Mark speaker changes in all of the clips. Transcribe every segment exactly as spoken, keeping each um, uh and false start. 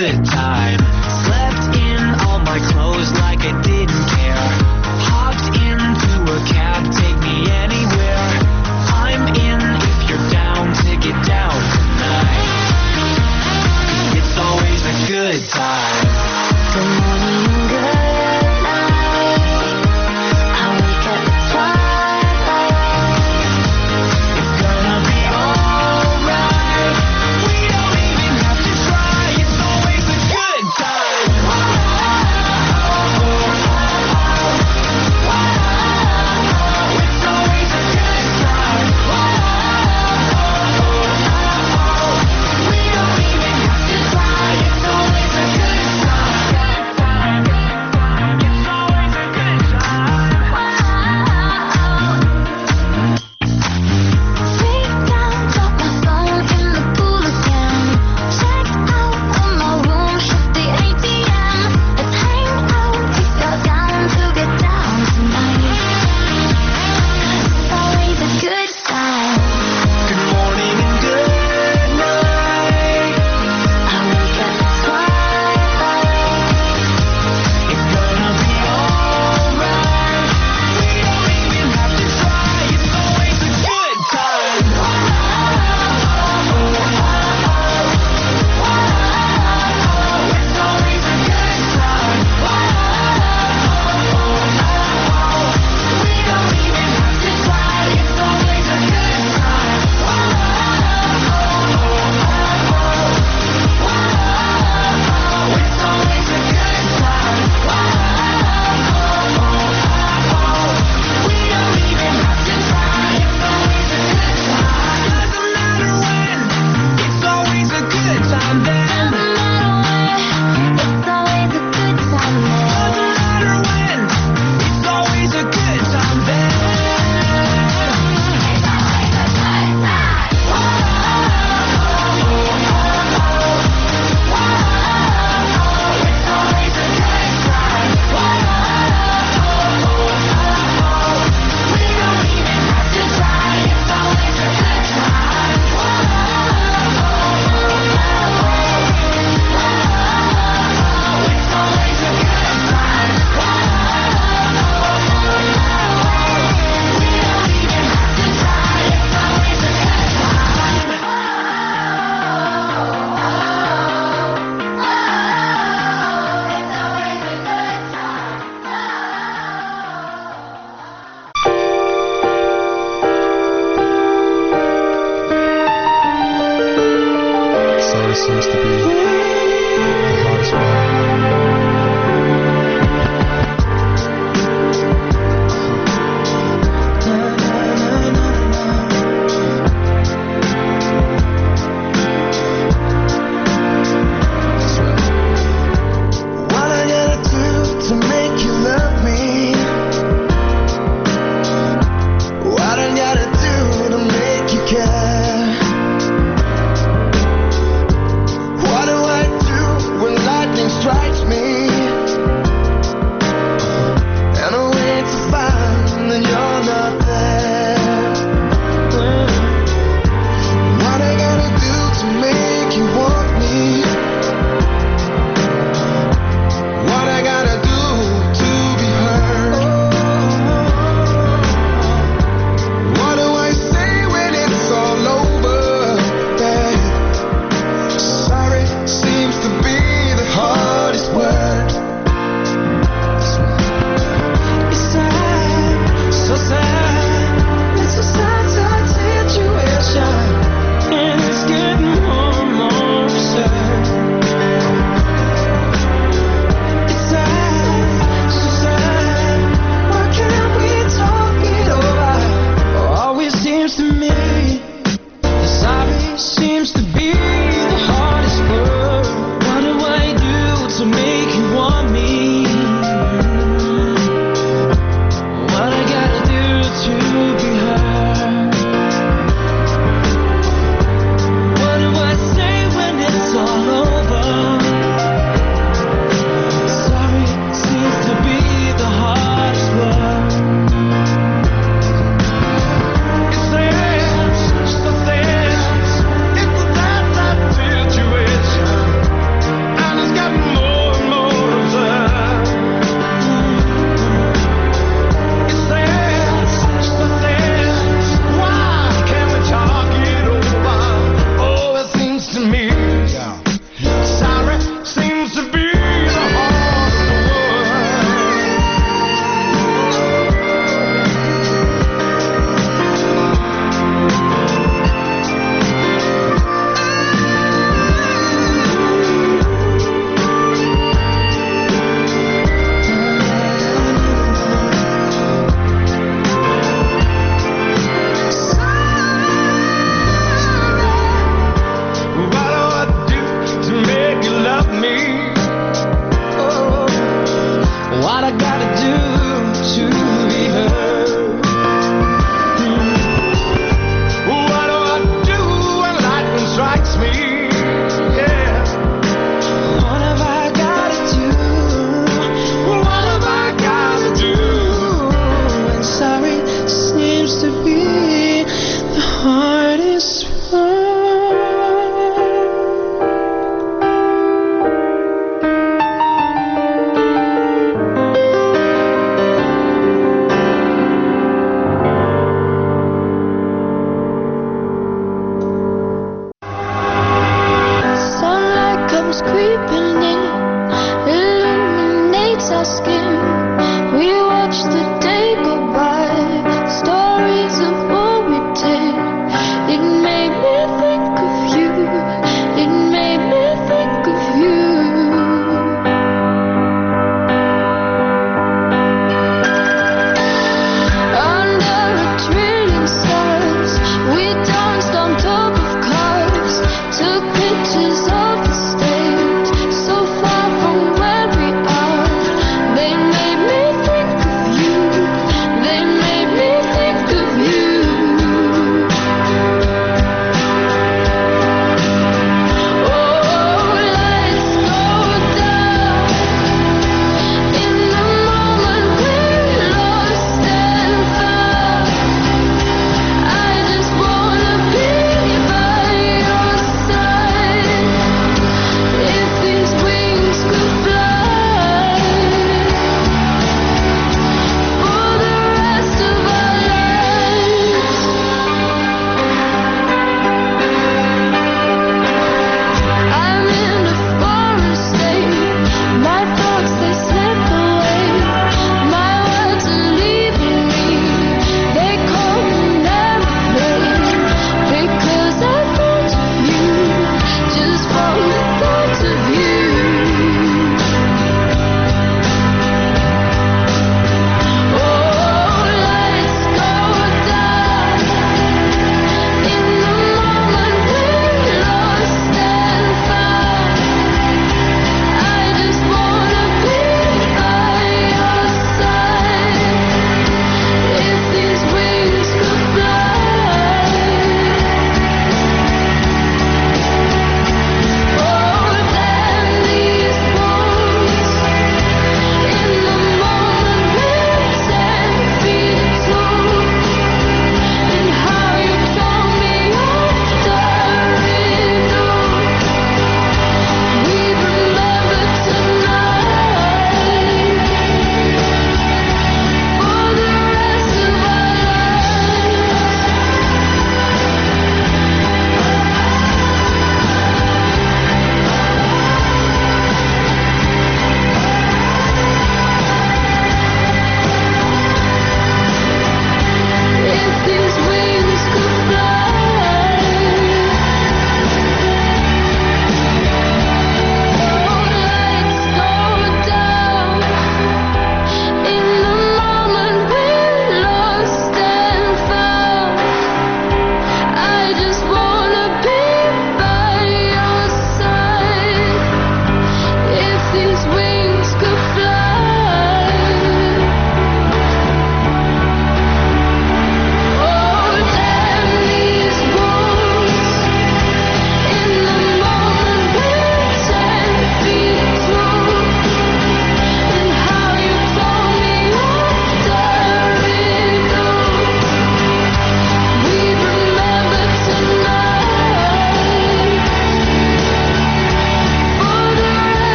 Speaker 1: good time. Slept in all my clothes like I didn't care. Hopped into a cab, take me anywhere. I'm in if you're down to get down tonight. It's always a good time.
Speaker 2: Good morning, good night. I wake up at twilight.
Speaker 1: It's gonna be alright. We don't even have to try. It's always a do to be heard? Hmm. What do I do when lightning strikes me? Yeah. What have I gotta do? What have I gotta do? And sorry seems to be the hardest word.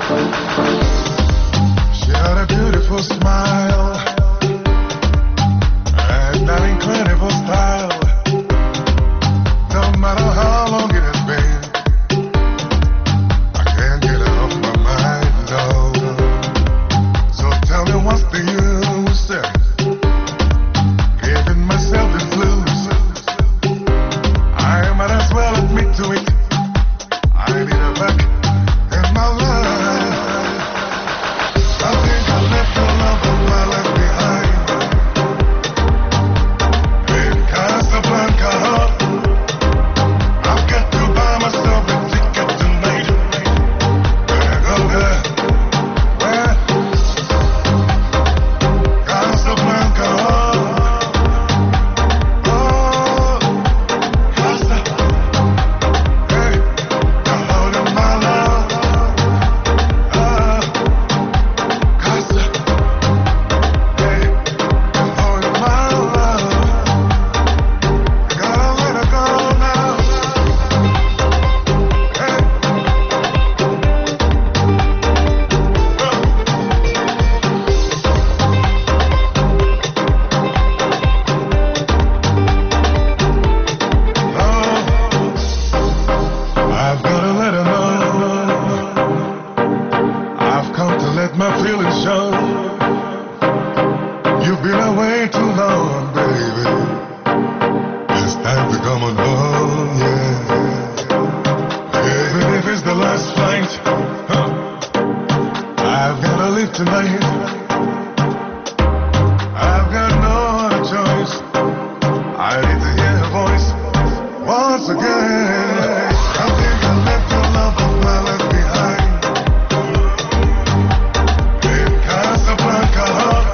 Speaker 3: She had a beautiful smile and an incredible style. No matter how long it has been, I can't get it off my mind, no. So tell me what's the use in giving myself the blues? I might as well admit to it. I need her back in my life. I think I left the love of my life behind in Casablanca. I've got to buy myself a ticket tonight. Gonna go there, where? Casablanca. Oh, Casa. Hey, I'm holding my love. Ah, Casa. Hey, I'm holding my love. I gotta let her go now. Hey, I've gotta let her know. I've come to let my feelings show. You've been away too long, baby. It's time to come on home, yeah. Even if it's the last flight, huh, I've gotta leave tonight. I've got no other choice. I need to hear her voice once again. I think I left the love of my life behind in Casablanca.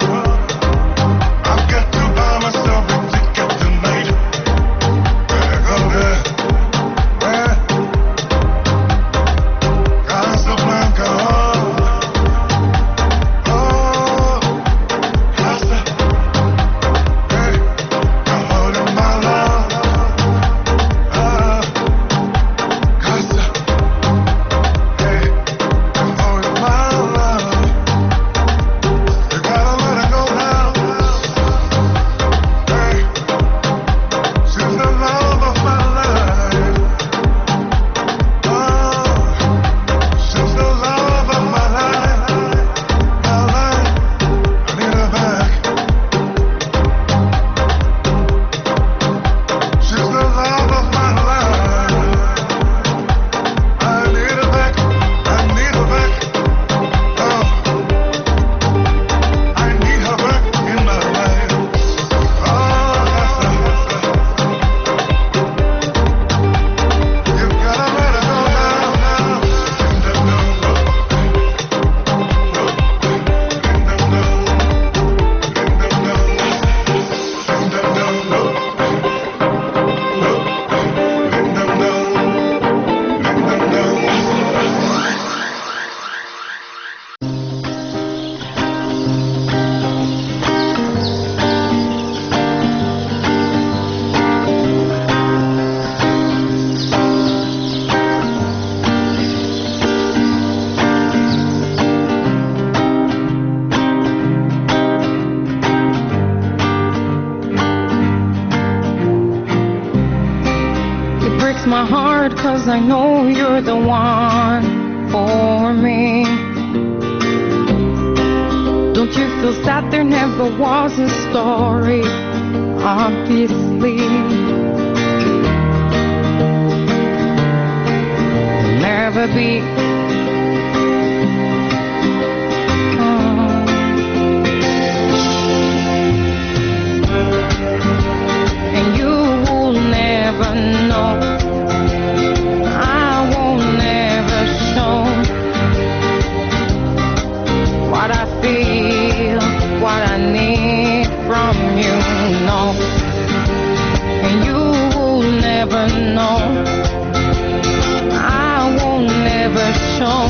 Speaker 3: I've got to buy myself a ticket tonight. Better go there, where? Casablanca. Oh, Casa. Hey, I'm holding my love. Ah, Casa. Hey, I'm holding my love. You gotta let her go now. Hey, she's the love of my life. Oh, she's the love of my life. My life, I need her back. She's the love of my life. I need her back. I need her back. Oh, I need her back in my life. Oh, you gotta let her go now, now. In the blue, in the blue, in the blue, in the blue, in the blue, in the blue.
Speaker 4: It breaks my heart cause I know you're the one for me. Don't you feel sad there never was a story? Obviously, never be. And you will never know. I won't never show what I feel, what I need from you, no. And you will never know. I won't never show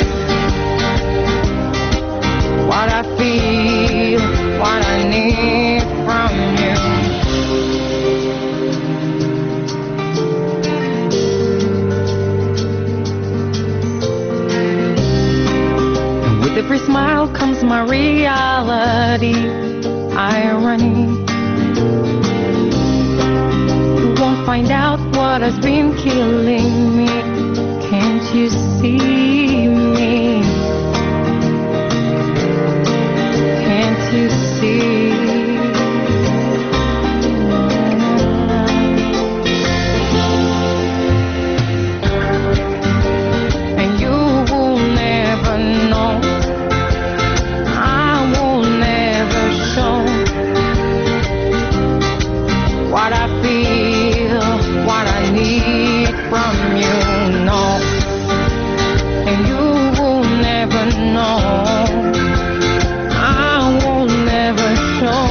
Speaker 4: what I feel, what I need from you. every smile comes my reality. Irony. You won't find out what has been killing me. Can't you see me? Can't you see? And you will never know. I will never show what I feel, what I need from you, no. And you will never know. I will never show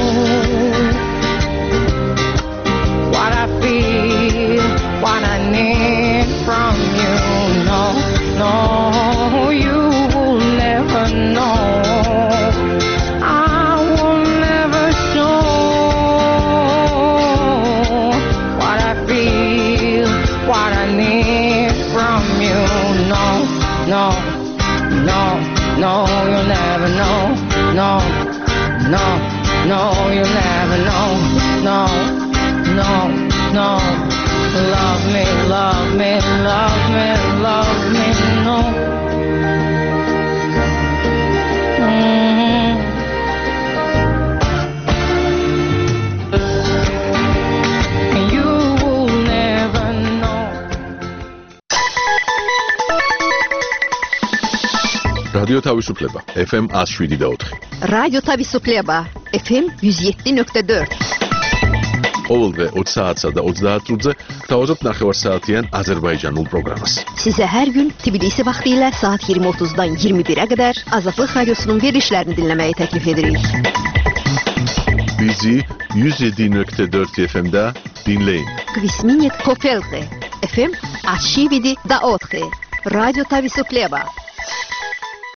Speaker 4: what I feel, what I need from you, no, no. You will never know. I will never show what I feel, what I need from you, no, no, no, no. You'll never know, no, no, no. You'll never know, no, no, no. Love me, love me, love me, love me, no. Mm. And you will never know.
Speaker 5: რადიო თავისუფლება ეფ ემ one oh seven point four.
Speaker 6: რადიო თავისუფლება ეფ ემ one oh seven point four.
Speaker 5: ყოველდღე ოცი საათსა და ოცდაათ წუთზე გთავაზობთ ნახევარსაათიან აზერბაიჯანულ პროგრამას.
Speaker 6: Size her gün Tbilisi vaxtilə saat yirmi otuzdan iyirmi birə qədər Azadlıq Radiosunun verilişlərini dinləməyi təklif edirik.
Speaker 5: Bizi one oh seven point four efe em'də dinləyin.
Speaker 6: Kvisminit Kofelte, efe em one oh seven point four. Radyo Tavisufleba.